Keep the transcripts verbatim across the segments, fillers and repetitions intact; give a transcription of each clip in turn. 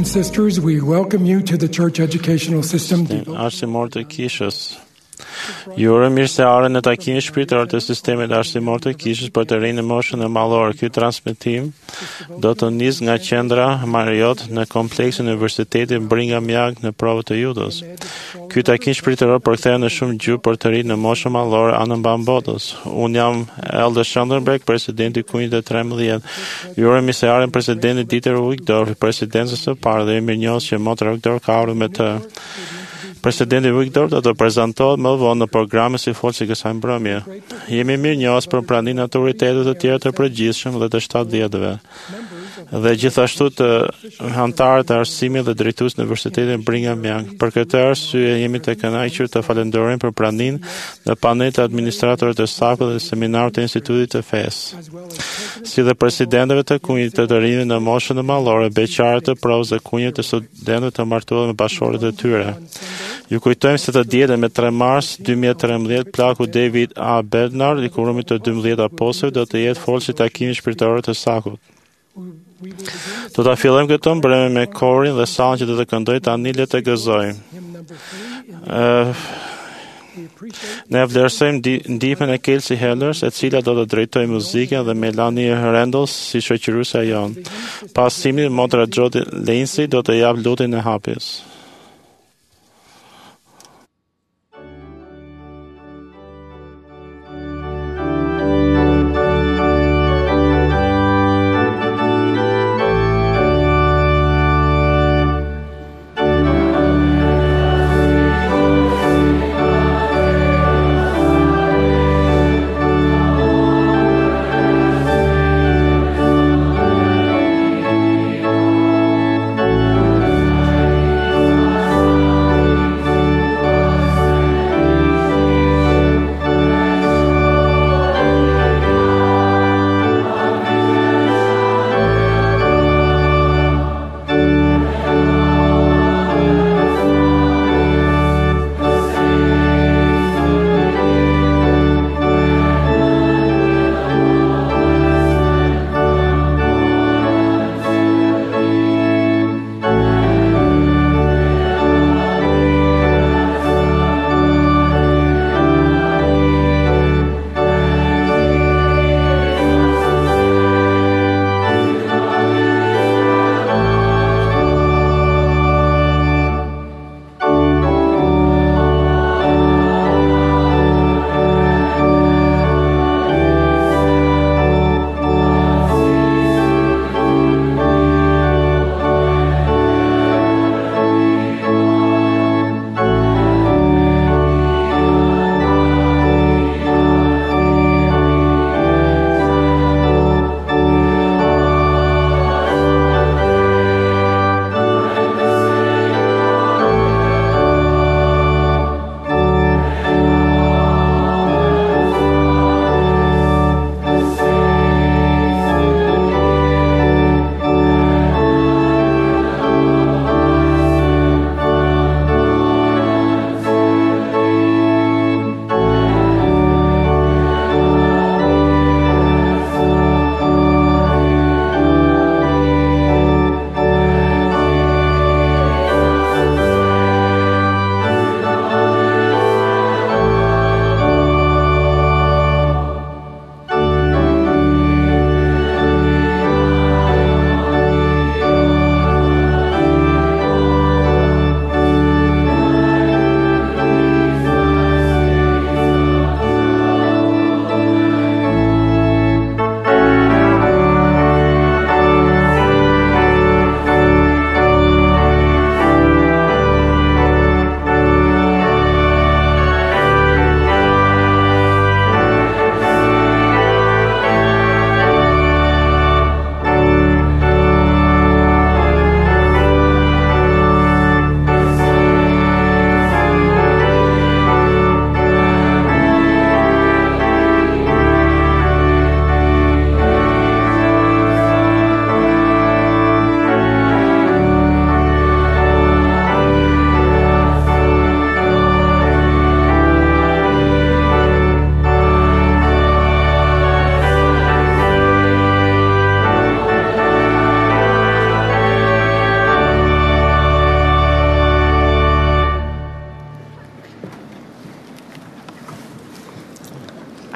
sisters, we welcome you to the Church Educational System. Arsimor të kishës. Ju uroj mirëseardhjen në takimin shpirtëror të sistemit arsimor të kishës për të rinj në moshën e mallore. Ky transmetim do të nis nga qendra Mariot në kompleksin e Universitetit Brigham Young në Provë të Jutës. Ky takim shpirtëror përkthehet në shumë gjuhë për të rinj në moshën mallore anë mban botës. Unë jam Elder Schandenberg, presidenti i kunjit të trembëdhjetë. Ju uroj mirëseardhjen presidentit Dieter Uchtdorf, presidencës së parë dhe mirënjohës që motra Uchtdorf ka ardhur me të. Presidenti Uchtdorf do të prezantohet më vonë në programin si folësi kësaj mbrëmje. Jemi mirënjohës për praninë e autoritetet të tjerë të përgjithshëm dhe të shtatëdhjetëve dhe gjithashtu të anëtarët të arsimit dhe drejtues në Universitetin Brigham Young. Për këtë arsye jemi të kënaqur të falenderojmë për praninë në panelit të administratorëve të sakut dhe seminarët të Institutit të Fesë, si dhe presidentëve të kunjit të të rinjve në moshën e mallore, beqarët të provës dhe kunjit të studentëve të martuar me bashkëshortet e tyre. Ju kujtojmë se të dielën me tre mars dy mijë e trembëdhjetë plaku David A. Bednar i kurumit të dymbëdhjetë apostujve do të jetë folësi takimi shpirtëror të sakut. Do ta fillojmë këtë mbrëmje me korin dhe sallën që do të këndojë tani le të gëzojmë. Uh, ne vlerësojmë ndihmën e Kelsey Hellers, e cila do të drejtojë muzikën, dhe Melanie Randall si shoqëruese e jonë. Pas simit, motra Jody Lindsay do të jap lutjen e hapjes.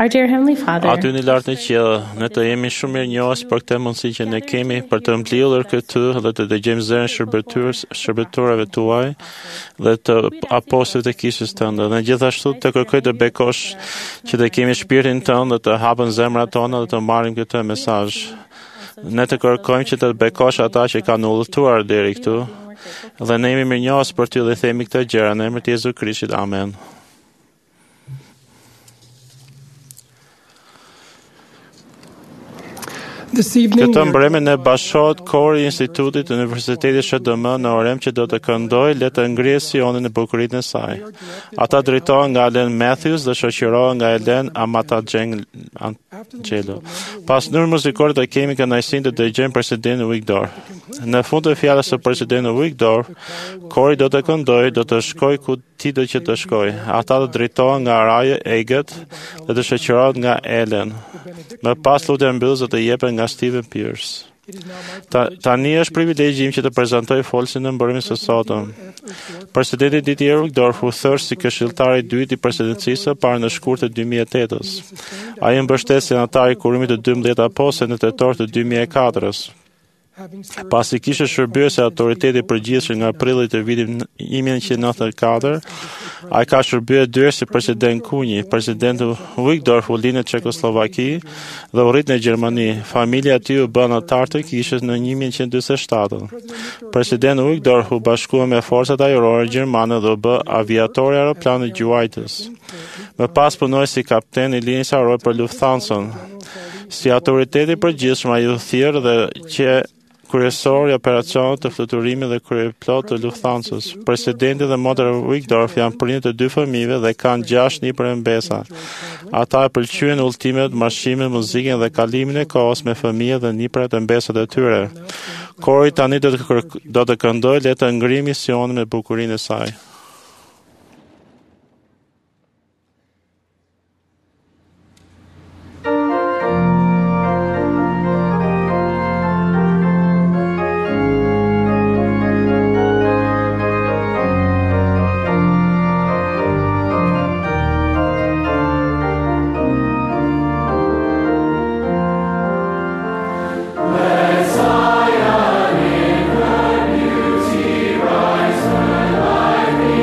Our dear Heavenly Father, Aty në lartë në qiell, ne të jemi shumë mirë njohës për këtë mundësi që ne kemi për të mbledhur këtu dhe të dëgjojmë zërin shërbëtorës shërbëtorëve tuaj dhe të apostujve të kishës tënde. Dhe gjithashtu të kërkoj të bekosh që të kemi shpirtin tënd dhe të hapën zemrat tona dhe të marrim këtë mesazh. Ne të kërkojmë që të bekosh ata që kanë udhëtuar deri këtu dhe ne jemi mirënjohës për ty dhe themi këtë gjëra në emrin e Jezu Krishtit. Amen. Këtë mbrëmje ne bashkohet kori i Institutit të Universitetit Sh D M në Orem që do të këndoj Le të ngrihet Sioni në bukurinë e saj. Ata drejtohen nga Len Matthews dhe shoqërohen nga Elen Amatangelo. Pas numër muzikor të kemi kënaqësinë të dëgjojmë presidentin Wigdor. Në fund të fjalës së presidentit Wigdor, kori do të këndoj, do të shkoj ku ti do që të shkoj. Ata do drejtohen nga Raja Eget dhe të shoqërohen nga Elen. Më pas lutja mbyllëse të jepen nga Stephen Pierce. Ta, tani është privilegji im që të prezantoj folësin në mbrëmjen së sotëm. Presidenti Didier Wigdor u thësh si këshilltar i dytë i presidencisë së parë në shkurt të dy mijë e tetës. Ai mbështet senatari i kurimit të dymbëdhjetë apostël në tetor të dy mijë e katër. Pasi kishte shërbyer si autoriteti i përgjithshëm nga prilli të vitit një mijë nëntëqind e nëntëdhjetë e katër, ai ka shërbyer dy herë si president Kunji. Presidenti Wigdor u lind në Çekoslovaki dhe u rrit në Gjermani. Familja e tij u bë anëtar të kishës në një mijë nëntëqind e dymbëdhjetë e shtatë. Presidenti Wigdor u bashkua me forcat ajrore gjermane dhe u bë aviator i aeroplanit Gjuajtës. Më pas punoi si kapten i linjës ajrore për Lufthansa. Si autoriteti i përgjithshëm ai u thirr dhe që kryesor i operacionit të fluturimit dhe kryeplot të Lufthansës. Presidenti dhe motra Wigdor janë prindër të dy fëmijëve dhe kanë gjashtë nipër mbesa. Ata e pëlqyen udhëtimet, marshimet, muzikën dhe kalimin e kohës me fëmijët dhe nipërat e mbesat e tyre. Kori tani do të, do të këndoj Le të ngrihet Sioni me bukurinë e saj. Zion in her beauty rise, her life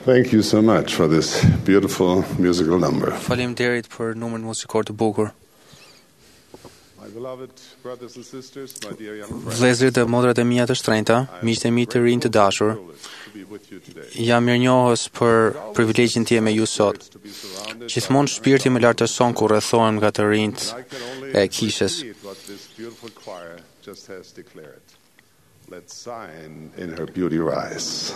Thank you so much for this beautiful musical number. Faleminderit për numrin muzikor të bukur. My beloved brothers and sisters, my dear young friends, Vëllezërit dhe motrat e mia të shtrenjta, miqtë e mi të rinj të dashur, to be with you today. jam mirënjohës për privilegjin të jem me ju sot. To be surrounded Gjithmonë shpirti më lartëson kur rrethohem nga të rinjt I can only e kishës. repeat what this beautiful choir just has declared. Let Zion in her beauty rise.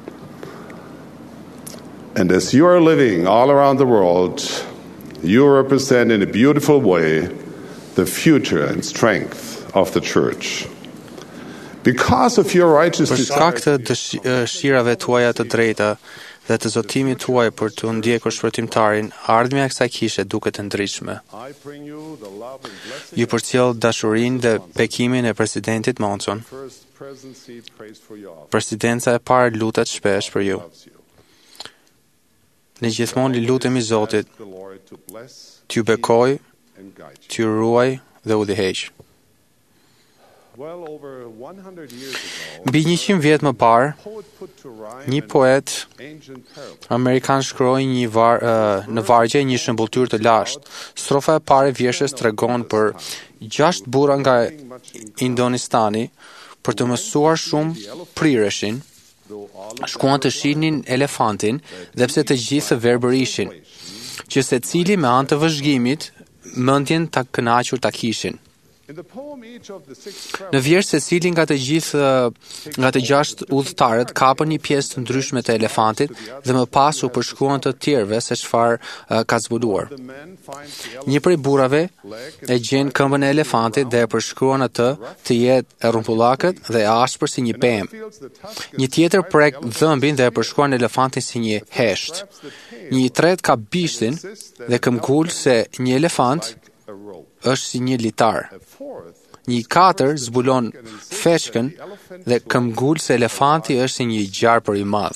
And as you are living all around the world, you represent in a beautiful way the future and strength of the church. Because of your righteous Për shkak të desire, dësh- dëshirave tuaja të drejta dhe të zotimit tuaj për të ndjekur shpërtimtarin, ardhmja e kësaj kishe duket e ndritshme. I bring you the love and blessing Ju përcjell dashurinë dhe bekimin e presidentit Monson. First presidency prays for you all. Presidenca e parë lutet shpesh për ju. Loves you. Ne gjithmonë i lutemi Zotit Ask the Lord to bless t'ju bekoj, and guide you. t'ju ruaj dhe udhëheq. Well over one hundred years ago, Mbi njëqind vjet më parë, poet put to rhyme një an poet ancient parable. amerikan shkroi një var, uh, në vargje një shëmbulltyr të lashtë. Strofa e parë e vjeshtës tregon për gjashtë burra nga Indonistani për të mësuar shumë prireshin, Though all shkuan të shihnin elefantin dhe pse të gjithë verbër ishin, që secili me anë të vëzhgimit mendjen ta kënaqur ta kishin. in the poem, each of the six Në travelers vjerë secili nga të gjithë nga të gjashtë udhëtarët kapën një pjesë të ndryshme të elefantit dhe më pas u përshkruan të tjerëve se çfarë uh, ka zbuluar. the men finds the Një prej burrave e gjen këmbën e elefantit dhe e përshkruan atë të jetë e rrumbullakët dhe e ashpër si një pemë. feels the tusk Një tjetër prek dhëmbin dhe e përshkruan elefantin si një hesht. Një i tretë ka bishtin dhe këmbgul se një elefant like a rope. është si një litar. A fourth Një i katër zbulon feshkën dhe këmbgul se elefanti është si një gjarpër i madh.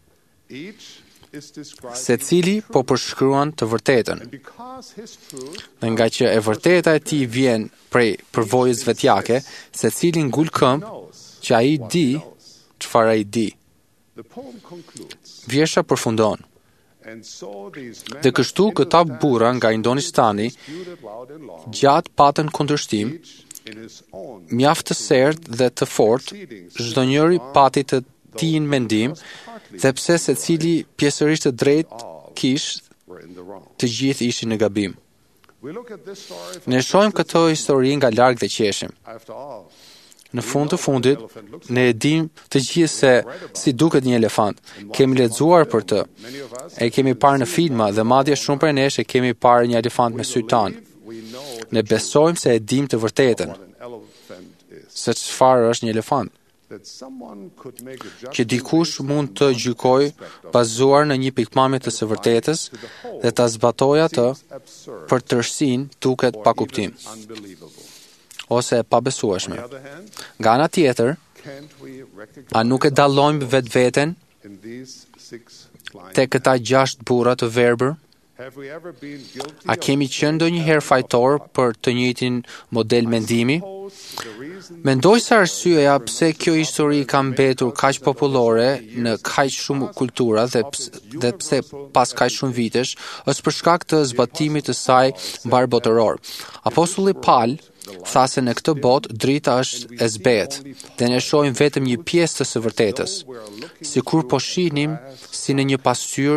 each is described Secili po përshkruan të vërtetën. because his truth Dhe nga që e vërteta e tij vjen prej përvojës vetjake, secili ngul këmbë knows. që ai di çfarë ai di. The poem concludes. Vjesha përfundon. And so these men Dhe kështu këta burra nga Indonistani disputed loud and long, gjatë patën kundërshtim, each in his own mjaft të sertë dhe të fortë, çdo njëri pati të tij mendim, dhe pse secili pjesërisht të drejtë kish, were in the wrong. të gjithë ishin në gabim. We look at this story from Ne shohim këtë histori nga larg dhe qeshim. after all. Në fund të fundit, ne e dim të gjithë se si duket një elefant. Kemi lexuar për të, Many of us e kemi parë në filma dhe madje shumë prej nesh e kemi parë një elefant me sy tan. we know Ne besojmë se e dim të vërtetën, what an elephant is. se çfarë është një elefant. That someone could make a Që judgment dikush mund të gjykojë bazuar në një pikpamje të së vërtetës dhe ta zbatojë atë absurd, për tërësinë duket pa kuptim unbelievable. ose e pabesueshme. On the other hand, Nga ana tjetër, can't we recognize a nuk e dallojmë vetveten in these six blind te këta gjashtë burra të verbër? have we ever been guilty A kemi qenë ndonjëherë fajtor për të njëjtin model mendimi? of the reason Mendoj se arsyeja pse kjo histori ka mbetur kaq popullore në kaq shumë kultura dhe pse, dhe pse pas kaq shumë vitesh është për shkak të zbatimit të saj mbar botëror. Apostulli Paul tha se në këtë botë drita është e zbehet dhe ne shohim vetëm një pjesë të së vërtetës, sikur po shihnim si në një pasqyrë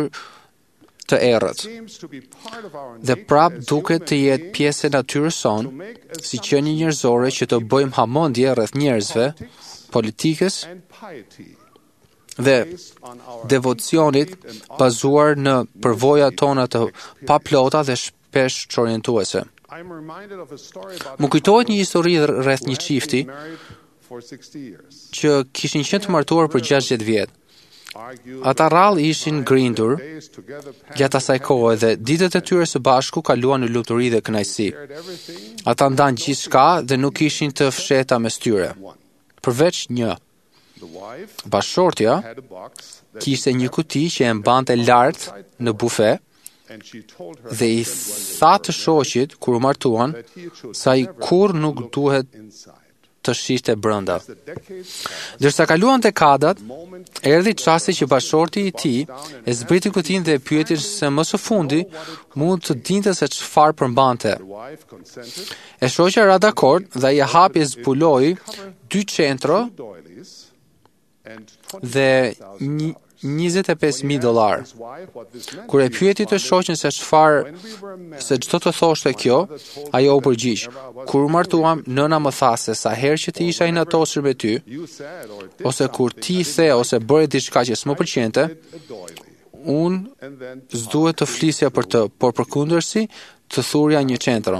të errët. seems to be part of our Dhe nature prap as duket të human jetë pjesë e natyrës sonë, si qenie njerëzore që të bëjmë hamendje rreth njerëzve, politikës and piety dhe based on our devocionit bazuar në përvojat tona të paplota dhe shpesh çorientuese. I'm reminded of a story about Më kujtohet një histori rreth një çifti married for sixty years. që kishin qenë të martuar për gjashtëdhjetë vjet. Argued Ata rrallë ishin grindur days together, gjatë asaj kohe dhe ditët e tyre së bashku kaluan në lumturi dhe kënaqësi. shared everything. Ata ndanë gjithçka dhe nuk ishin të fshehta mes tyre, One. përveç një. The wife Bashortja had a box that kishte një kuti që e mbante lart në bufe and she told her dhe i tha të shoqit kur u martuan that he should se ai kur nuk duhet inside. të shihte brenda. Ndërsa kaluan dekadat, erdhi çasti që bashorti i tij e zbriti kutin dhe e pyeti se më së fundi mund të dinte se çfarë përmbante. E shoqja ra dakord dhe ai hapi e zbuloi dy qentro dhe njëzet e pesë mijë dollar. Kur e pyeti të shoqen se çfarë se çdo të thoshte kjo, ajo u përgjigj: "Kur u martuam, nëna më tha se sa herë që ti isha inatosur me ty, ose kur ti the ose bëre diçka që s'më pëlqente, unë s'duhet të flisja për të, por përkundërsi të thurja një qentro."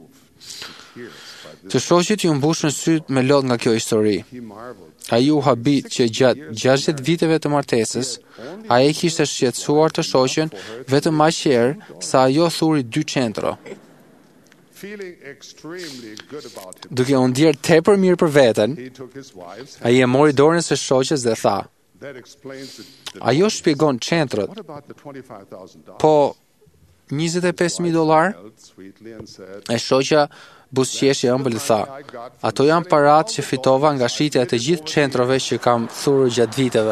Të shoqit ju mbushën syt me lot nga kjo histori. Ai u habit që gjatë gjashtëdhjetë viteve të martesës, ai kishte shqetësuar të shoqen vetëm aq herë sa ajo thuri dy qentro. Duke u ndier tepër mirë për veten, ai e mori dorën së shoqes dhe tha: "Ajo shpjegon qentrot, po njëzet e pesë mijë dollar?" E shoqja buzëqeshje e ëmbël tha: "Ato janë paratë që fitova nga shitja e të gjithë qentrove që kam thurur gjatë viteve."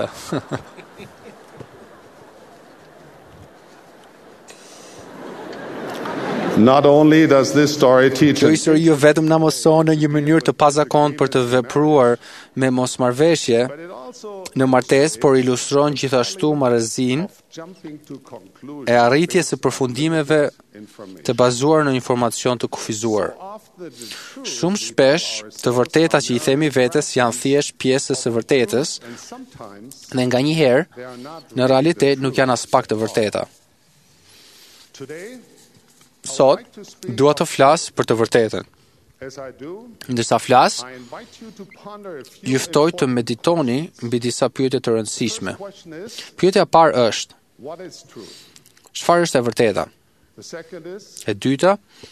Not only does this story teach Kjo histori jo vetëm na mëson në një mënyrë të pazakontë për të vepruar me mosmarrveshje në martesë, por ilustron gjithashtu marrëzinë e arritjes së përfundimeve të bazuar në informacion të kufizuar. Shumë shpesh, të vërtetat që i themi vetes janë thjesht pjesë së vërtetës, dhe nganjëherë, në realitet nuk janë as pak të vërteta. Sot, dua të flas për të vërtetën. Ndërsa flas, ju ftoj të meditoni mbi disa pyetje të rëndësishme. Pyetja e parë është: çfarë është e vërteta? E dyta,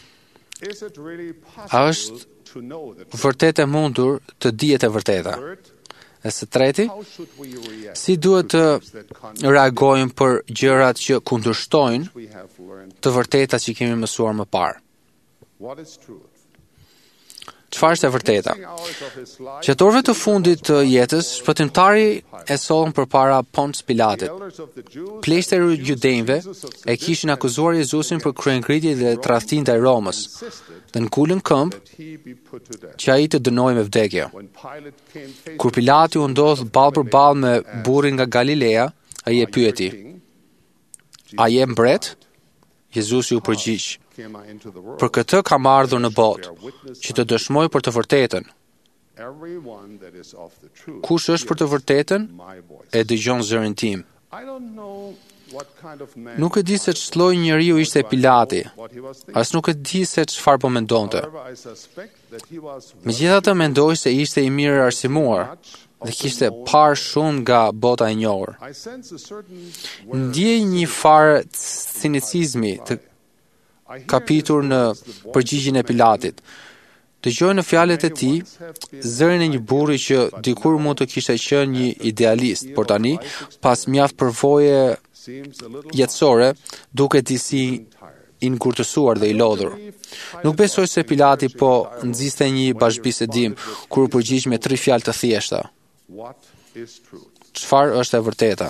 a është vërtet e mundur të dihet e vërteta? E së treti, si duhet të reagojmë për gjërat që kundërshtojnë të vërtetat që kemi mësuar më parë? Çfarë është e vërteta? Gjatë orëve të fundit të jetës, shpëtimtari e sollën përpara Ponc Pilatit. Pleqtë e judejve e kishin akuzuar Jezusin për kryengritje dhe tradhtim ndaj Romës, dhe ngulën këmbë që ai të dënojë me vdekje. Kur Pilati u ndodh ballë për ballë me burrin nga Galilea, ai e pyeti: "A je mbret?" Jezusi u përgjigj: "Për këtë kam ardhur në botë, që të dëshmoj për të vërtetën. Kush është për të vërtetën, e dëgjon zërin tim." Nuk e di se ç'lloj njeriu ishte Pilati, as nuk e di se çfarë po mendonte. Megjithatë mendoj se ishte i mirë arsimuar dhe kishte parë shumë nga bota e njohur. Ndjej një farë cinicizmi të kapitur në përgjigjen e Pilatit. Dëgjoj në fjalët e tij zërin e një burri që dikur mund të kishte qenë një idealist, por tani, pas mjaft përvoje jetësore, duket disi i ngurtësuar dhe i lodhur. Nuk besoj se Pilati po nxiste një bashkëbisedim kur u përgjigj me tri fjalë të thjeshta: çfarë është e vërteta?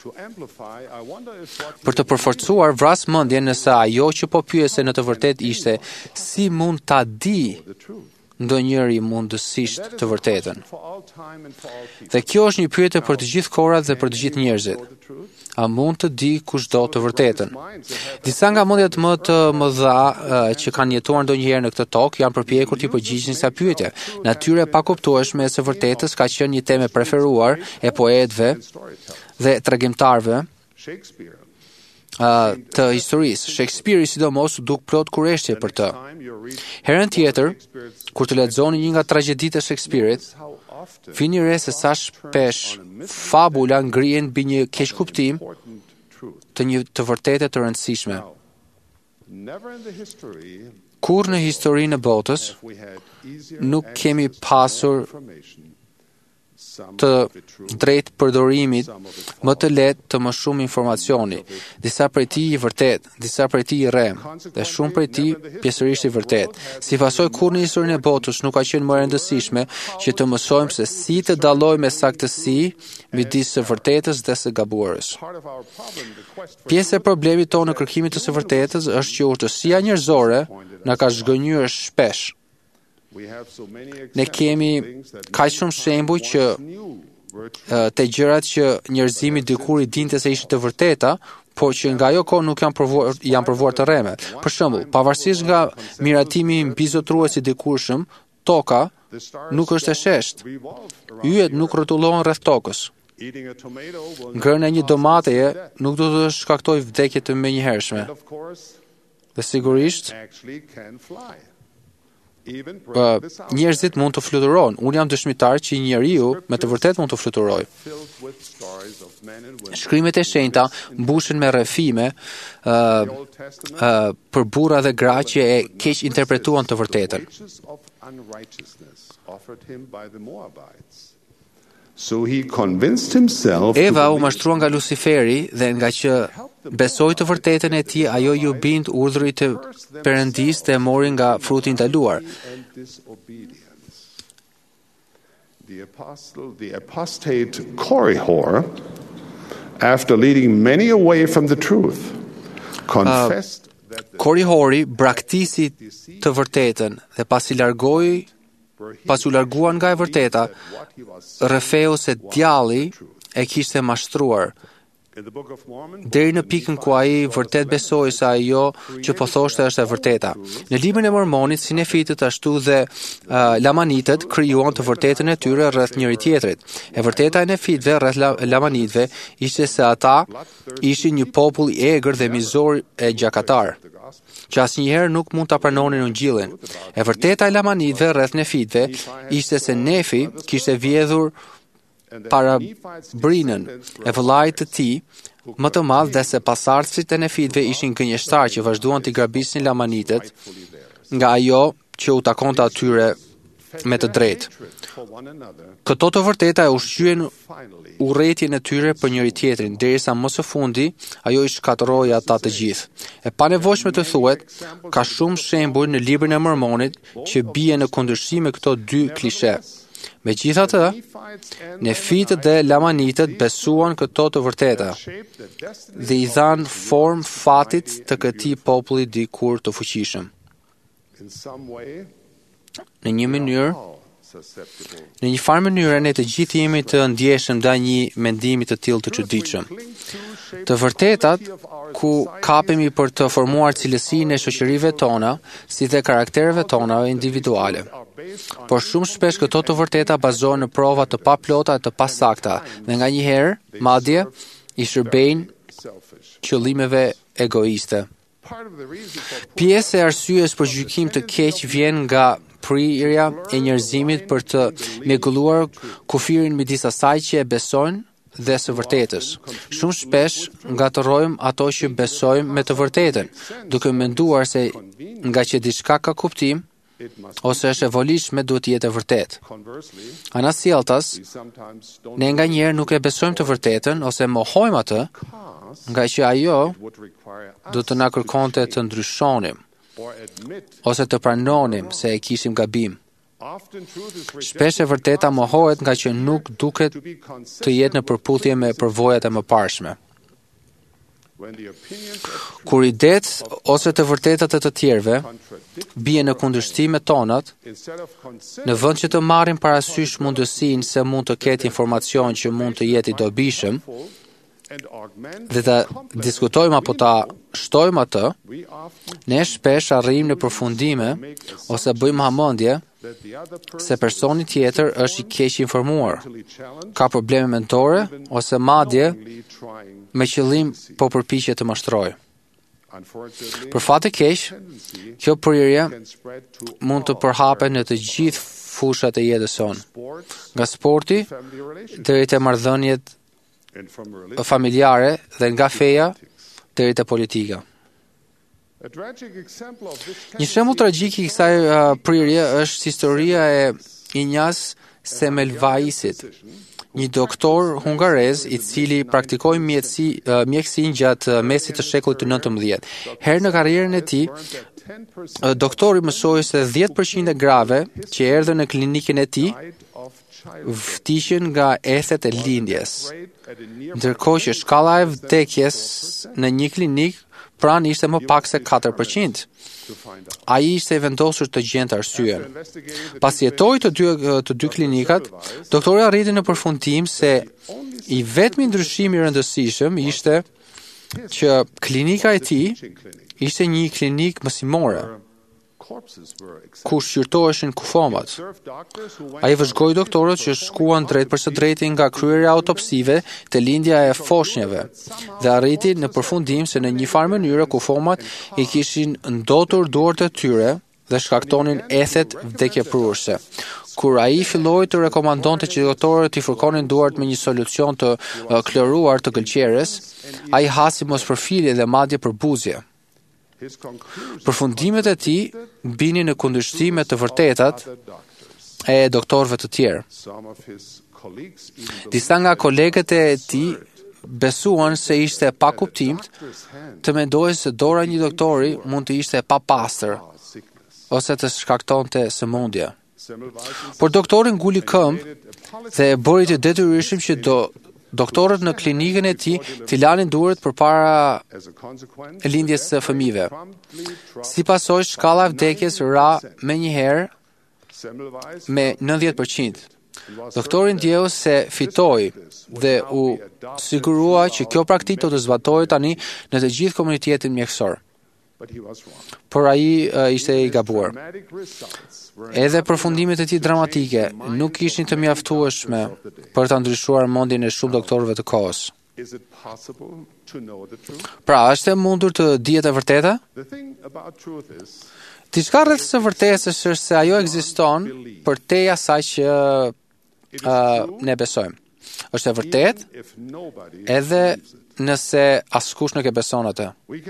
Për të përforcuar, vras mendjen nëse ajo që po pyese në të vërtetë ishte: si mund ta di ndonjëri mundësisht të vërtetën? Dhe kjo është një pyetje për të gjithë kohrat dhe për të gjithë njerëzit. A mund të di kushdo të vërtetën? Disa nga mendjet më të mëdha që kanë jetuar ndonjëherë në këtë tokë janë përpjekur të përgjigjen kësaj pyetje. Natyra e pakuptueshme e së vërtetës ka qenë një temë e preferuar e poetëve dhe tregimtarëve uh, të historisë. Shakespeare sidomos u duk plot kurreshtje për të. Herën tjetër, kur të lexoni një nga tragjeditë e Shakespeare-it, vini re se sa shpesh fabula ngrihen mbi një keqkuptim të një të vërtetë të rëndësishme. Kur në historinë e botës nuk kemi pasur të drejtë përdorimit, më të lehtë të më shumë informacioni. Disa prej tij i vërtet, disa prej tij i rrem, dhe shumë prej tij pjesërisht i vërtet. Si pasojë, kurrë në historinë e botës nuk ka qenë më e rëndësishme që të mësojmë se si të dallojmë me saktësi midis së vërtetës dhe së gabuarës. Pjesë e problemit tonë në kërkimin të së vërtetës është që urtësia njerëzore na ka zhgënjur shpesh. Ne kemi kaq shumë shembuj që të gjërat që njerëzimi dikur i dinte se ishin të vërteta, por që nga ajo kohë nuk janë provuar janë provuar të rreme. Për shembull, pavarësisht nga miratimi mbizotruesi dikurshëm, toka nuk është e sheshtë. Yjet nuk rrotullohen rreth tokës. Ngrënia e një domateje nuk do të shkaktojë vdekje të menjëhershme. Dhe sigurisht, Uh, njerëzit mund të fluturojnë. Unë jam dëshmitar që njeriu me të vërtet mund të fluturojë. Shkrimet e shenjta mbushen me rrëfime uh, uh, për burra dhe gra që e keq interpretuan të vërtetën. So he convinced himself Eva u mashtrua nga Luciferi dhe nga që besoi të vërtetën e tij, ajo ju bind urdhrit të Perëndisë dhe mori nga fruti i ndaluar. The apostle, the apostate Korihor, after leading many away from the truth, confessed uh, that Korihori braktisi të vërtetën dhe pasi largoi Pas u larguan nga e vërteta, rrëfeu se djalli e kishte mashtruar, deri në pikën ku ai vërtet besoi se ajo që po thoshte është e vërteta. Në librin e Mormonit, sinefitët ashtu dhe uh, lamanitët krijuan të vërtetën e tyre rreth njëri tjetrit. E vërteta e nefitëve rreth la, lamanitëve ishte se ata ishin një popull i egër dhe mizor e gjakatar, që asnjëherë nuk mund ta pranonin Ungjillin. E vërteta e lamanitëve rreth nefitëve ishte se Nefi kishte vjedhur para brinën e vëllait të tij më të madh dhe se pasardhësit e nefitëve ishin gënjeshtar që vazhduan të grabisnin lamanitët nga ajo që u takonte atyre me të drejtë. Këto të vërteta e ushqyen urrëtien e tyre për njëri tjetrin, derisa më së fundi ajo i shkatërroi ata të gjithë. E panevojshme të thuhet, ka shumë shembuj në librin e Mormonit që bie në kundërshtim me këto dy klishe. Megjithatë, nefitët dhe lamanitët besuan këto të vërteta dhe i dhan formë fatit të këtij populli dikur të fuqishëm. Në një mënyrë, në një farë mënyrë ne të gjithë jemi të ndjeshëm ndaj një mendimi të tillë të çuditshëm. Të vërtetat ku kapemi për të formuar cilësinë e shoqërive tona, si dhe karaktereve tona individuale. Por shumë shpesh këto të vërteta bazohen në prova të paplota e të pasakta dhe nganjëherë madje i shërbejnë qëllimeve egoiste. Pjesë e arsyes për gjykim të keq vjen nga prirja e njerëzimit për të mrekulluar kufirin midis asaj që e besojnë dhe së vërtetës. Shumë shpesh ngatërrojmë ato që besojmë me të vërtetën, duke menduar se nga që diçka ka kuptim ose është e volitshme duhet të jetë e vërtetë. Anasjelltas, ne nganjëherë nuk e besojmë të vërtetën ose mohojmë atë, nga që ajo do të na kërkonte të ndryshonim ose të pranonim se e kishim gabim. Shpesh e vërteta mohohet nga që nuk duket të jetë në përputhje me përvojat e mëparshme. Kur idet ose të vërtetat e të tjerëve bie në kundërshtim me tonat, në vend që të marrim parasysh mundësinë se mund të ketë informacion që mund të jetë i dobishëm, dhe ta diskutojmë apo ta shtojmë atë, ne shpesh arrijmë në përfundime ose bëjmë hamendje se personi tjetër është i keq informuar, ka probleme mentore ose madje me qëllim po përpiqet të mashtrojë. Për fat të keq, kjo prirje mund të përhapet në të gjithë fushat e jetës sonë, nga sporti deri te marrëdhëniet familjare dhe nga feja deri te politika. Një shembull tragjik i kësaj uh, prirje është historia e një njas Semmelweisit, një doktor hungarez i cili praktikoi mjekësi, uh, mjekësinë gjatë uh, mesit të shekullit të nëntëmbëdhjetë. Herë në karrierën e tij, uh, doktori mësoi se dhjetë përqind e grave që erdhën në klinikën e tij vdiqën nga ethet e lindjes, ndërkohë që shkalla e vdekjes në një klinik pranë ishte më pak se katër përqind. Ai ishte i vendosur të gjente arsyeën. Pas jetoi të dy të dy klinikat, doktori arriti në përfundim se i vetmi ndryshim i rëndësishëm ishte që klinika e tij ishte një klinik mësimore, ku shqyrtoheshin kufomat. Ai vëzhgoi doktorët që shkuan drejt për së drejti nga kryerja autopsive te lindja e foshnjave dhe arriti në përfundim se në një farë mënyrë kufomat i kishin ndotur duart e tyre dhe shkaktonin ethet vdekjepruese. Kur ai filloi të rekomandonte që doktorët i fërkonin duart me një solucion të uh, kloruar të gëlqeres, ai hasi mospërfilje dhe madje përbuzje. Përfundimet e tij binin në kundërshtim me të vërtetat e doktorëve të tjerë. Disa nga kolegët e tij besuan se ishte pa kuptimt të mendojë se dora e një doktori mund të ishte e papastër ose të shkaktonte sëmundje. Por doktori nguli këmbë dhe e bëri të detyrueshëm që do doktorët në klinikën e tij t'i lanin duart përpara lindjes së fëmijëve. Si pasojë, shkalla e vdekjes ra menjëherë me nëntëdhjetë përqind. Doktori ndjeu se fitoi dhe u sigurua që kjo praktikë do të zbatohej tani në të gjithë komunitetin mjekësor. Por ai uh, ishte i gabuar. Edhe përfundimet e tij dramatike nuk ishin të mjaftueshme për ta ndryshuar mendjen e shumë doktorëve të kohës. Pra, është e mundur të dihet e vërteta? Diçka rreth së vërtetës është se ajo ekziston përtej asaj që uh, ne besojmë. Është e vërtetë edhe nëse askush nuk e beson atë.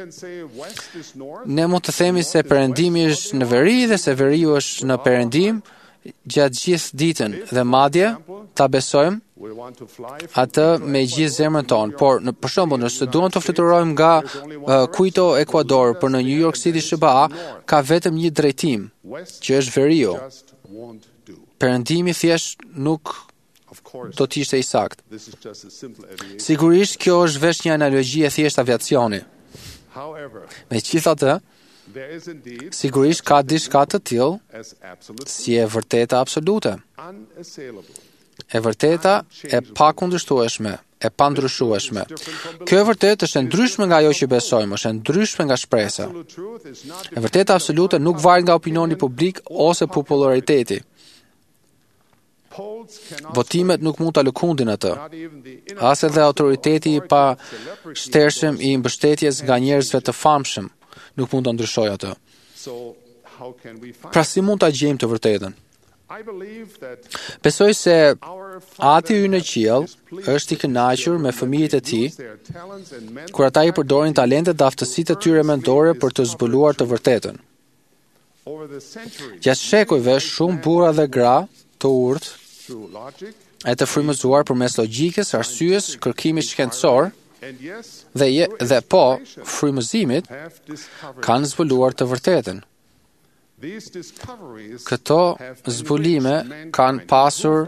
Ne mund të themi se perëndimi është në veri dhe se veriu është në perëndim gjatë gjithë ditën dhe madje ta besojmë atë me gjithë zemrën tonë. Por në për shembull, nëse duam të fluturojmë nga uh, Quito, Ekuador për në New York City, S B A, ka vetëm një drejtim, që është veriu. Perëndimi thjesht nuk do të ishte i sakt. Sigurisht kjo është veç një analogji e thjesht aviacioni. Megjithatë, sigurisht ka diçka të tillë si e vërteta absolute. E vërteta e pakundërshtueshme, e pandryshueshme. Kjo e vërtetë është e ndryshme nga ajo që besojmë, është e ndryshme nga shpresa. E vërteta absolute nuk varet nga opinioni publik ose populariteti. Votimet nuk mund ta lëkundin atë. As edhe autoriteti i pa shtershëm i mbështetjes nga njerëzve të famshëm nuk mund ta ndryshojë atë. Pra si mund ta gjejmë të vërtetën? Besoj se Ati ynë në qiell është i kënaqur me fëmijët e tij kur ata i përdorin talentet dhe aftësitë e tyre mendore për të zbuluar të vërtetën. Gjatë shekujve shumë burra dhe gra të urtë e të frymëzuar përmes logjikës, arsyes, kërkimit shkencor dhe je, dhe po frymëzimit kanë zbuluar të vërtetën. Këto zbulime kanë pasur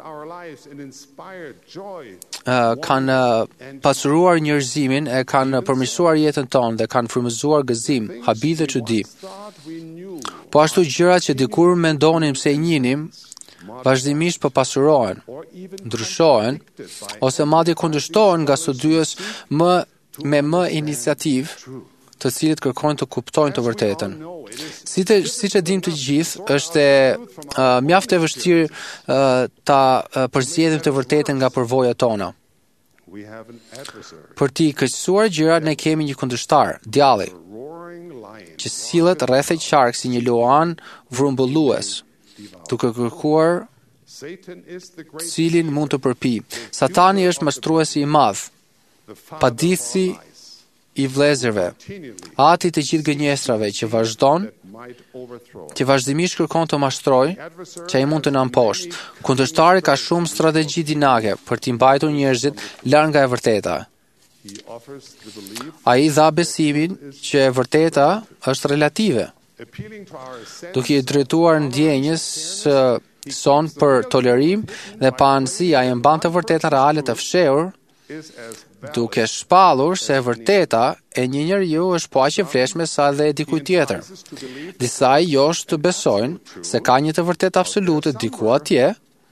uh, kanë pasuruar njerëzimin e kanë përmirësuar jetën tonë dhe kanë frymëzuar gëzim, habi dhe çudi. Po ashtu gjërat që dikur mendonim se i njinim vazhdimisht po pasurohen, ndryshohen ose madje kundërshtohen nga studiues më me më iniciativë, të cilët kërkojnë të kuptojnë të vërtetën. Si të, siç e dim të gjithë, është uh, mjaft e vështirë uh, ta uh, përzgjedhim të vërtetën nga përvojat tona. Për të këqësuar gjërat ne kemi një kundërshtar, djalli, që sillet rreth e qark si një luan vrumbullues, duke kërkuar cilin mund të përpi. Satani është mashtruesi i madh, paditësi i vëllezërve, Ati të gjithë gënjestrave që vazhdon, që vazhdimisht kërkon të mashtrojë, që ai mund të na mposhtë. Kundërshtari ka shumë strategji dinake për t'i mbajtur njerëzit larg nga e vërteta. Ai dha besimin që e vërteta është relative. Duke i drejtuar ndjenjës së son për tolerim dhe pa anësi, ai e mban të vërteta reale të fshehur, duke shpallur se e vërteta e një njeriu është po aq e vlefshme sa dhe e dikujt tjetër. Disa josh të besojnë se ka një të vërtetë absolute diku atje,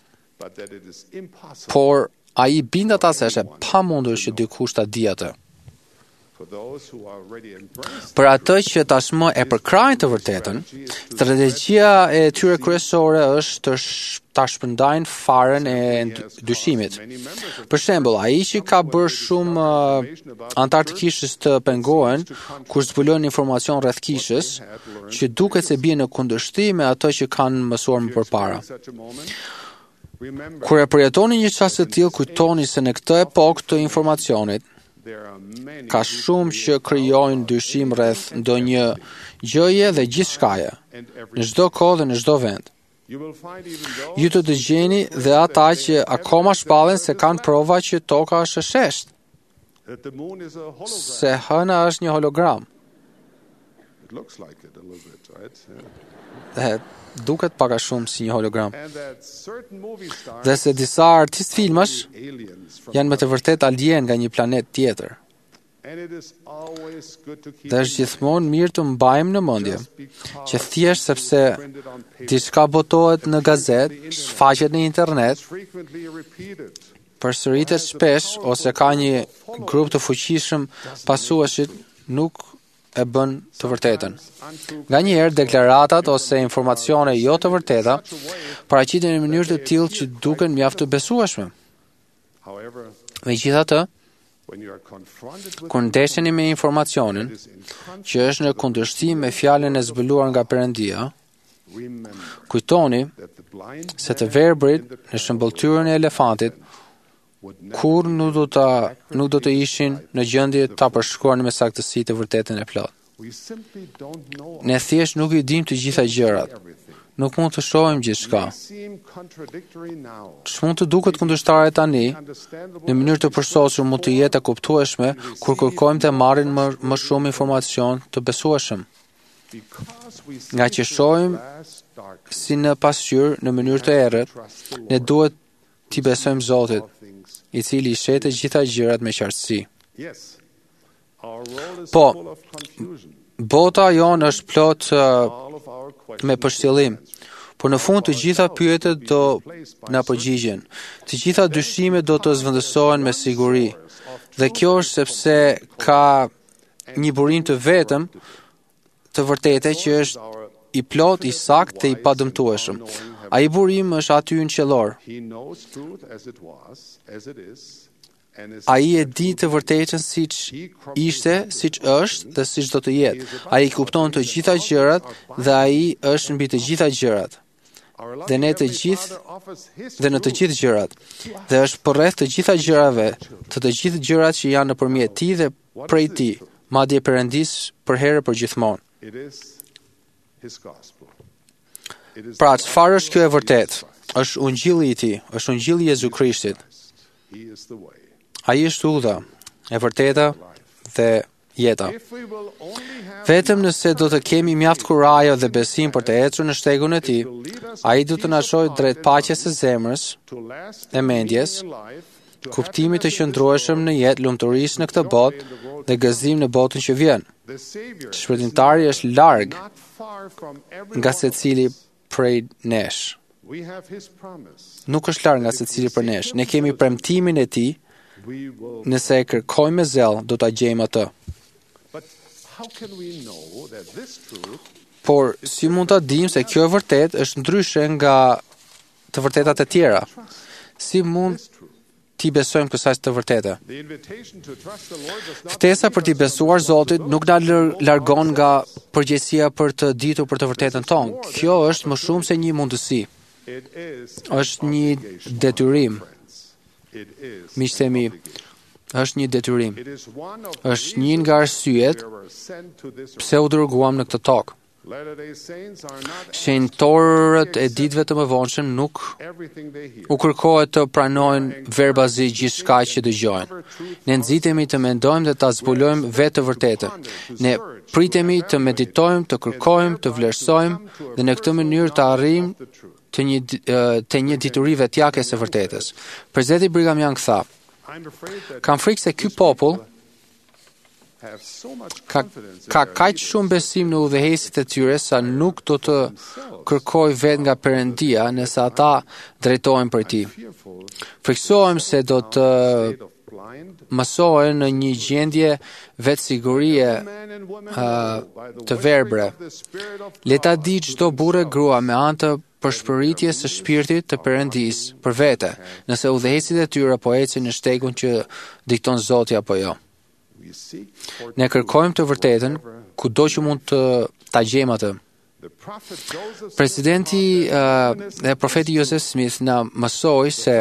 por ai bindet ata se është e pamundur që dikush ta di atë. Për atë që tashmë e përkrajnë të vërtetën, strategjia e tyre kryesore është të sh- ta shpërndajnë farën e dyshimit. Për shembull, ai që ka bërë shumë uh, antar të kishës të pengohen kur zbulojnë informacion rreth kishës, që duket se bie në kundërshtim me atë që kanë mësuar më përpara. Kur e përjetoni një çast të tillë, kujtoni se në këtë epokë të informacionit ka shumë që krijojnë dyshim rreth ndonjë gjëje dhe gjithçkaje, në çdo kohë dhe në çdo vend. Ju të dëgjeni dhe ata që akoma shpallen se kanë prova që toka është e sheshtë, se hëna është një hologram. Dhe duket pak a shumë si një hologram. Dhe se disa artist filmash janë me të vërtet alien nga një planet tjetër. Dhe është gjithmonë mirë të mbajmë në mendje që thjesht sepse diçka botohet në gazet, shfaqet në internet, përsëritet shpesh ose ka një grup të fuqishëm pasuesit, nuk e bën të vërtetën. Nganjëherë deklarataat ose informacione jo të vërteta paraqiten në mënyrë të tillë që duken mjaft të besueshme. Megjithatë, kur ndesheni me informacionin që është në kundërshtim me fjalën e zbuluar nga Perëndia, kujtoni se të verbrit në shëmbëltyrën e elefantit kur nuk do të, nuk do të ishin në gjendje ta përshkruanin me saktësi të vërtetën e plotë. Ne thjesht nuk i dim të gjitha gjërat. Nuk mund të shohim gjithçka. Ç'mund të duket kundërshtare tani, në mënyrë të përsosur mund të jetë e kuptueshme kur kërkojmë të marrim më, më shumë informacion të besueshëm. Nga që shohim si në pasqyrë në mënyrë të errët, ne duhet t'i besojmë Zotit, i cili i sheh të gjitha gjërat me qartësi. Po, bota jonë është plot uh, me përshtillim, por në fund të gjitha pyetjet do na përgjigjen. Të gjitha dyshimet do të zëvendësohen me siguri. Dhe kjo është sepse ka një burim të vetëm të vërtetë që është i plot, i saktë dhe i padëmtueshëm. Ai burim është aty në qellor. Ai e di të vërtetën siç ishte, siç është dhe siç do të jetë. Ai kupton të gjitha gjërat dhe ai është mbi të gjitha gjërat. Dhe ne të gjithë dhe në të gjithë gjërat. Dhe është përreth të gjitha gjërave, të të gjithë gjërat që janë nëpërmjet tij dhe prej tij, madje Perëndis për herë për gjithmonë. Pra, çfarë është kjo e vërtetë? Është ungjilli i tij, është ungjilli i Jezu Krishtit. Ai është udha, e vërteta dhe jeta. Vetëm nëse do të kemi mjaft kurajo dhe besim për të ecur në shtegun e tij, ai do të na çojë drejt paqes së zemrës e mendjes, kuptimit të qëndrueshëm në jetë, lumturisë në këtë botë dhe gëzim në botën që vjen. Shpëtimtari është larg nga secili prej nesh. Nuk është larg nga secili prej nesh. Ne kemi premtimin e tij. Nëse e kërkojmë me zel, do ta gjejmë atë. Por si mund ta dimë se kjo e vërtet është ndryshe nga të vërtetat e tjera? Si mund t'i besojmë kësaj të vërtete? Ftesa për t'i besuar Zotit nuk na largon nga përgjegjësia për të ditur për të vërtetën tonë. Kjo është më shumë se një mundësi. Është një detyrim. Miqtë mi, është një detyrim. Është një nga arsyet pse u dërguam në këtë tokë. Shenjtorët e ditëve të mëvonshëm nuk u kërkohet të pranojnë verbazi gjithçka që dëgjojnë. Ne nxitemi të mendojmë dhe ta zbulojmë vetë të vërtetën. Ne pritemi të meditojmë, të kërkojmë, të vlerësojmë dhe në këtë mënyrë të arrijmë të një të një dituri vetjake së vërtetës. Presidenti Brigham Young tha: "Kam frikë se ky popull ka ka kaq shumë besim në udhëheqësit e tyre sa nuk do të kërkoj vetë nga Perëndia nëse ata drejtohen për ti. Friksohem se do të mësohen në një gjendje vetësigurie uh, të verbre. Le ta di çdo burrë grua me anë të përshpëritjes së shpirtit të Perëndisë për vete, nëse udhëheqësit e tyre po ecin në shtegun që dikton Zoti apo jo. Ne kërkojmë të vërtetën kudo që mund të ta gjejmë atë. Presidenti uh, dhe profeti Joseph Smith na mësoi se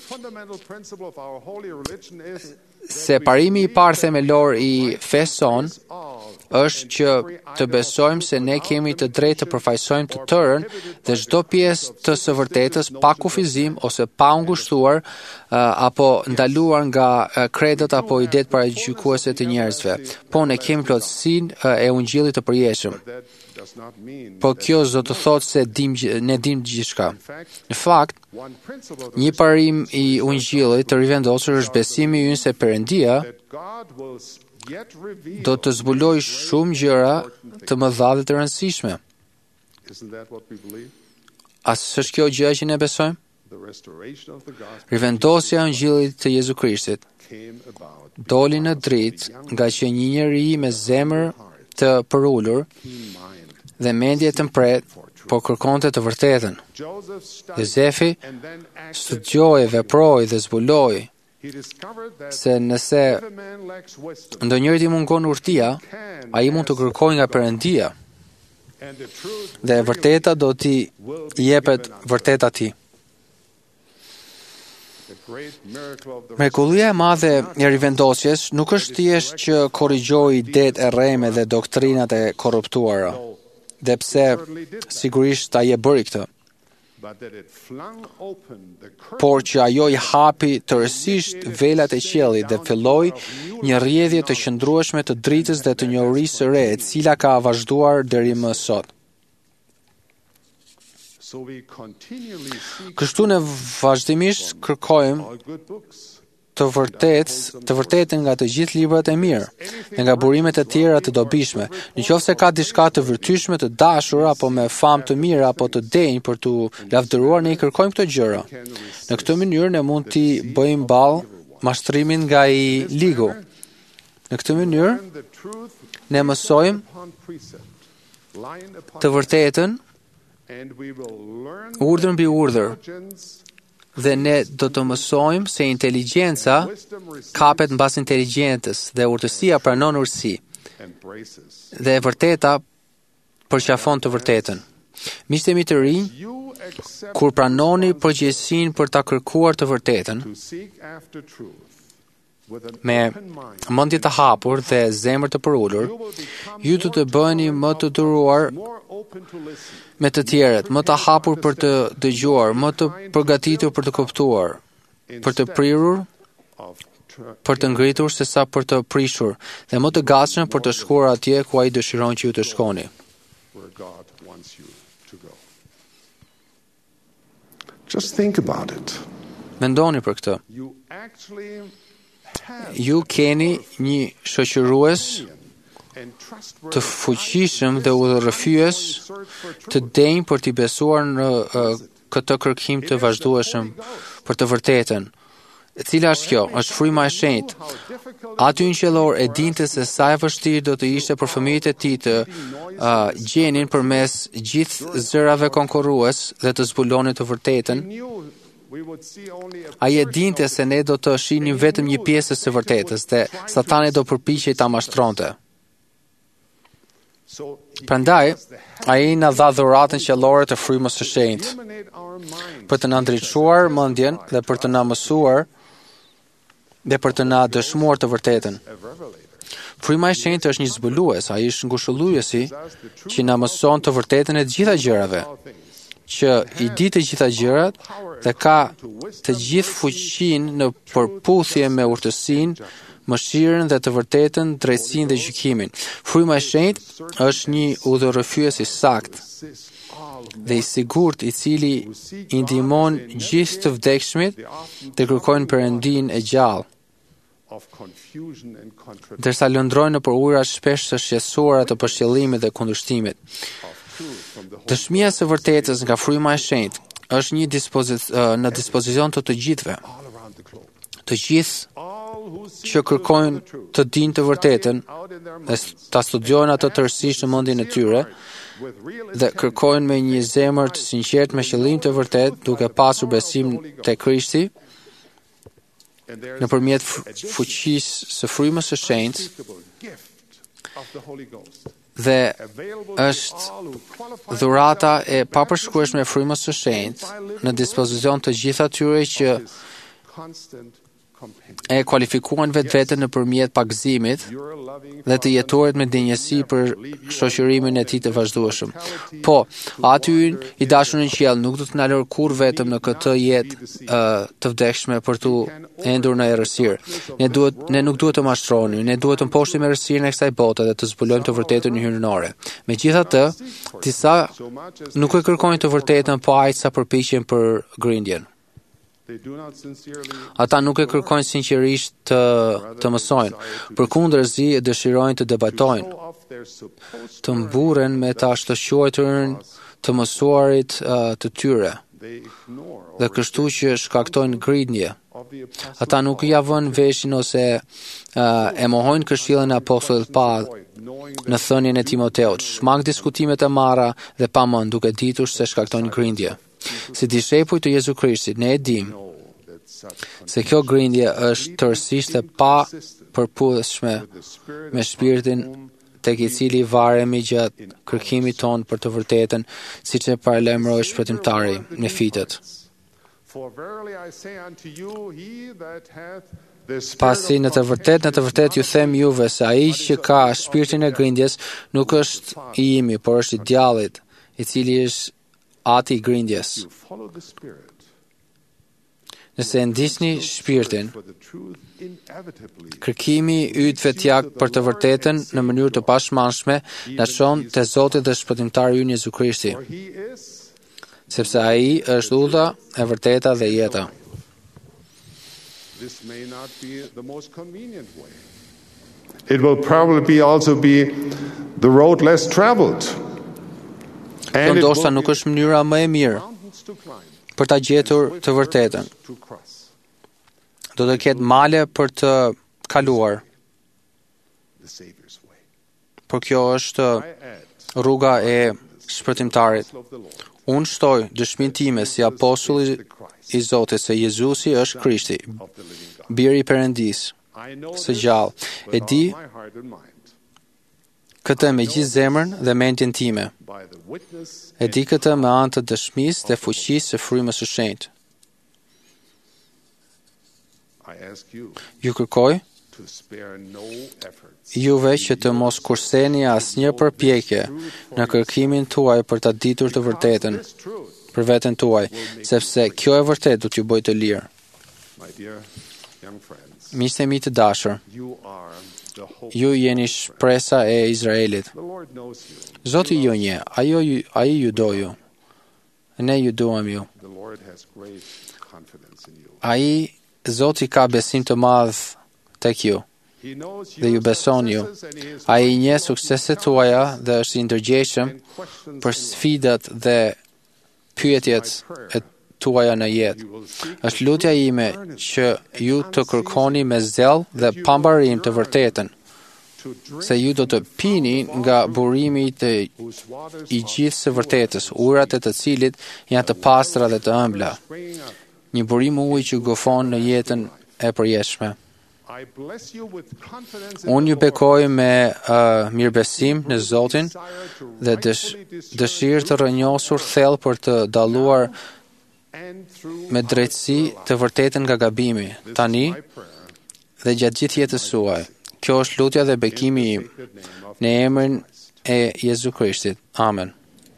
se parimi i parë themelor i fesë son është që të besojmë se ne kemi të drejtë të përfaqësojmë të tërën dhe çdo pjesë të së vërtetës pa kufizim ose pa u ngushtuar uh, apo ndaluar nga uh, kredët apo idetë paragjykuese të njerëzve. Po ne kemi plotësinë uh, e ungjillit të përjetshëm. Po kjo do të thotë se dim, ne dim gjithçka. Në fakt, një parim i ungjillit të rivendosur është besimi ynë se Perëndia do të zbuloj shumë gjëra të mëdha dhe të rëndësishme. A s'është kjo gjë që ne besojmë? Rivendosja e ungjillit të Jezu Krishtit doli në dritë nga që një njeri me zemër të përulur dhe mendje të mpret, po kërkonte të vërtetën. Jozefi studioi, veproi dhe zbuloi se nëse ndonjërit i mungon urtia, ai mund të kërkojë nga Perëndia dhe e vërteta do t'i jepet vërtet atij. Mrekullia e madhe e rivendosjes nuk është thjesht që korrigjoi idetë e rreme dhe doktrinat e korruptuara, dhe pse sigurisht ai e bëri këtë, por që ajo i hapi tërësisht velat e qiellit dhe filloi një rrjedhje të qëndrueshme të dritës dhe të njohurisë së re, e cila ka vazhduar deri më sot. Kështu ne vazhdimisht kërkojmë të vërtetë, të vërtetën nga të gjithë librat e mirë, dhe nga burimet e tjera të dobishme. Nëse ka diçka të vërtyshme, të dashur apo me famë të mirë apo të denjë për tu lavdëruar, ne i kërkojmë këto gjëra. Në këtë mënyrë ne mund t'i bëjmë ballë mashtrimin nga i ligu. Në këtë mënyrë ne mësojmë të vërtetën urdhër mbi urdhër. Dhe ne do të mësojmë se inteligjenca kapet mbas inteligjencës dhe urtësia pranon urtësi. Dhe e vërteta përqafon të vërtetën. Miqtë e mi të rinj, kur pranoni përgjegjësinë për ta kërkuar të vërtetën, me mendje të hapur dhe zemër të përulur, ju do të bëheni më të duruar me të tjerët, më të hapur për të dëgjuar, më të përgatitur për të kuptuar, për të prirur, për të ngritur sesa për të prishur, dhe më të gatshëm për të shkuar atje ku ai dëshiron që ju të shkoni. Just think about it. Mendoni për këtë. Ju keni një shoqërues të fuqishëm dhe udhërrëfyes të denjë për t'i besuar në uh, këtë kërkim të vazhdueshëm për të vërtetën. E cila është kjo? Është fryma e shenjtë. Aty në qellor e dinte se sa e vështirë do të ishte për fëmijët e tij të uh, gjenin përmes gjithë zërave konkurrues dhe të zbulonin të vërtetën. Ai e dinte se ne do të shihnim vetëm një pjesë së vërtetës dhe Satani do përpiqej ta mashtronte. Prandaj, ai na dha dhuratën qellore të frymës së shenjtë, për të na ndriçuar mendjen dhe për të na mësuar dhe për të na dëshmuar të vërtetën. Fryma e Shenjtë është një zbulues, ai është ngushëlluesi që na mëson të vërtetën e të gjitha gjërave, që i di të gjitha gjërat dhe ka të gjithë fuqinë në përputhje me urtësinë, mëshirën dhe të vërtetën, drejtsinë dhe gjykimin. Fryma e Shenjtë është një udhërrëfyes i saktë dhe i sigurt, i cili i ndihmon gjithë të vdekshmit të kërkojnë Perëndinë e gjallë, ndërsa lëndrojnë nëpër ujëra shpesh të shqetësuara të përshjellimit dhe kundërshtimit. Dëshmia së vërtetës nga fryma e Shenjtë është një dispozic- në dispozicion të të gjithëve. Të gjithë që kërkojnë të dinë të vërtetën dhe ta studiojnë atë tërësisht në mendjen e tyre dhe kërkojnë me një zemër të sinqertë me qëllim të vërtetë, duke pasur besim te Krishti, nëpërmjet fuqisë së frymës së Shenjtë, dhe është dhurata e papërshkrueshme e frymës së Shenjtë në dispozicion të gjithë atyre që e kualifikuan vetveten nëpërmjet pagëzimit dhe të jetuarit me dinjësi për shoqërimin e tij të vazhdueshëm. Po, aty i dashur në qiell nuk do të na lërë kur vetëm në këtë jetë uh, të vdekshme për tu endur në errësirë. Ne duhet ne nuk duhet të mashtrohemi, ne duhet të mposhtim errësirën e kësaj bote dhe të zbulojmë të vërtetën hyjnore. Megjithatë, disa nuk e kërkojnë të vërtetën, po aq sa përpiqen për grindjen. Ata nuk e kërkojnë sinqerisht të, të mësojnë, përkundërzi e dëshirojnë të debatojnë, të mburen me ta shtoquajturën të mësuarit uh, të tyre, dhe kështu që shkaktojnë grindje. Ata nuk ja vënë veshin ose uh, e mohojnë këshillën e apostullit Pavël në thënien e Timoteut, shmang diskutimet e marra dhe pa mend, duke ditur se shkaktojnë grindje. Si dishepuj të Jezu Krishtit, ne e dim se kjo grindje është tërësisht e pa përputhshme me shpirtin tek i cili varemi gjatë kërkimit ton për të vërtetën, siç e paralajmëroi shpëtimtari në fitet. Pasi në të vërtet, në të vërtet ju them juve se ai që ka shpirtin e grindjes nuk është i imi, por është i djallit, i cili është ati i grindjes. Nëse ndisni shpirtin, kërkimi yt vetjak për të vërtetën në mënyrë të pashmangshme na çon te Zoti dhe shpëtimtari ynë Jezu Krishti, sepse ai është udha e vërteta dhe jeta. It will probably be also be the road less traveled. Kjo ndoshta nuk është mënyra më e mirë për ta gjetur të vërtetën. Do të ketë male për të kaluar. Por kjo është rruga e shpëtimtarit. Unë shtoj dëshminë time si apostull i Zotit se Jezusi është Krishti, biri i Perëndisë së gjallë. E di këtë me gjithë zemrën dhe mendjen time. E di këtë me anë të dëshmisë dhe fuqisë së frymës së Shenjtë. Ju kërkoj juve që të mos kurseni asnjë përpjekje në kërkimin tuaj për ta ditur të vërtetën për veten tuaj, sepse kjo e vërtet do t'ju bëjë të lirë. Miqtë e mi të dashur, ju jeni shpresa e Izraelit. Zoti ju nje, ajo ai ju do ju. Ne ju duam ju. Ai Zoti ka besim të madh tek ju dhe ju beson ju. Ai njeh sukseset tuaja dhe është i ndërgjegjshëm për sfidat dhe pyetjet e tuaja në jetë. Është lutja ime që ju të kërkoni me zel dhe pambarim të vërtetën, se ju do të pini nga burimi të i gjithë së vërtetës, ujërat e të cilit janë të pastra dhe të ëmbla. Një burim ujë që gofon në jetën e përjetshme. Unë ju bekoj me uh, mirëbesim në Zotin dhe dësh, dëshirë të rënjosur thellë për të dalluar me drejtësi të vërtetën nga gabimi. Tani, dhe gjatë gjithë jetës suaj. Kjo është lutja dhe bekimi im në emrin e Jezu Krishtit. Amen.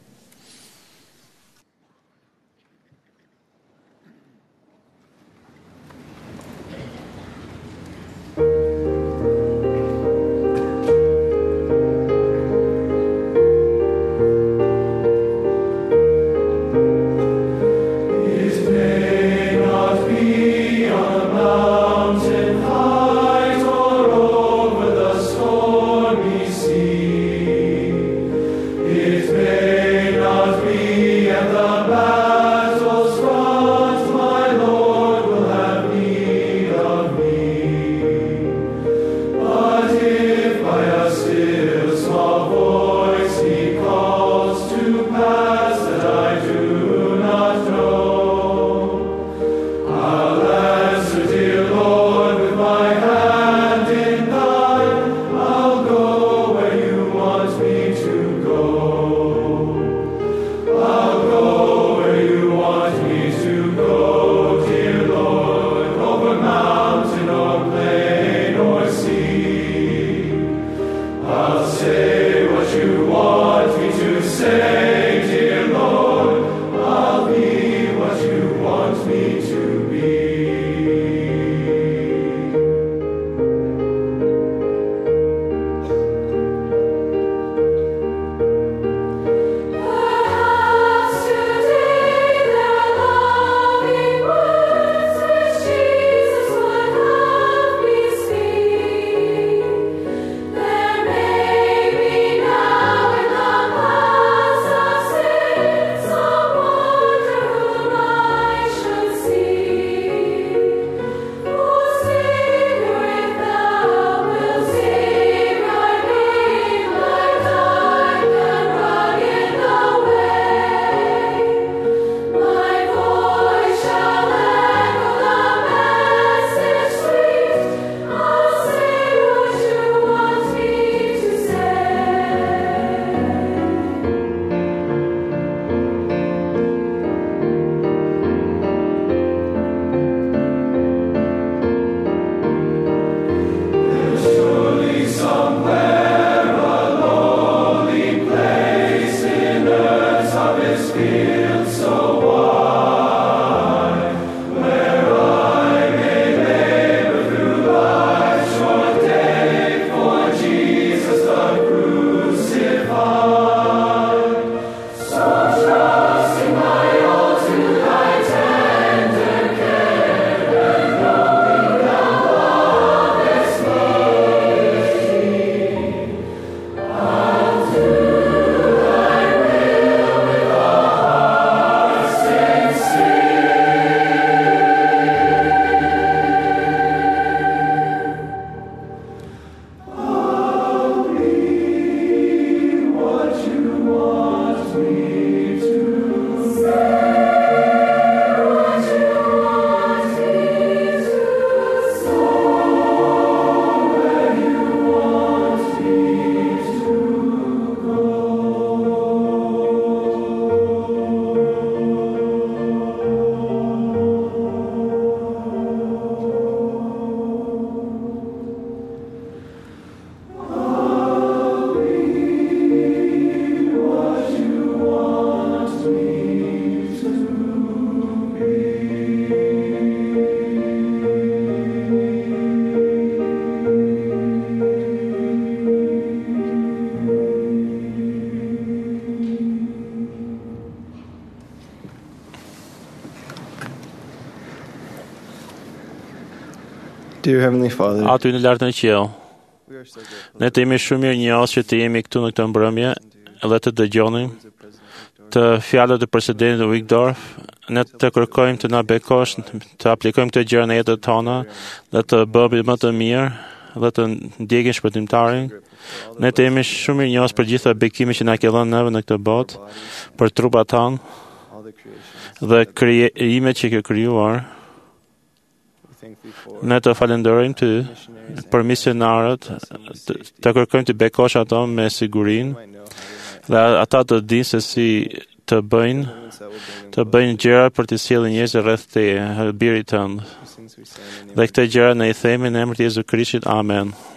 Dear Heavenly Father, Aty në lartë në qiell, we are so grateful ne të jemi shumë mirë njohës që të jemi këtu në këtë mbrëmje dhe të dëgjonim të fjalët e presidentit Wigdorf. Ne të kërkojmë të na bekosh të aplikojmë këtë gjëra në jetën tona dhe të bëhemi më të mirë dhe të ndjekim shpëtimtarin. Ne të jemi shumë mirë njohës për gjitha bekimet që na ke dhënë neve në këtë botë, për trupat tanë all the creation. dhe krijimet që ke krijuar. We thank thee for Ne të falenderojmë ty për misionarët, të, të kërkojmë të bekosh ato me sigurinë might know how dhe ata të dinë se si të bëjnë të bëjnë gjëra për të sjellë njerëz rreth teje, birit tënd. Dhe këtë gjëra ne i themi në emrin e Jezu Krishtit. Amen.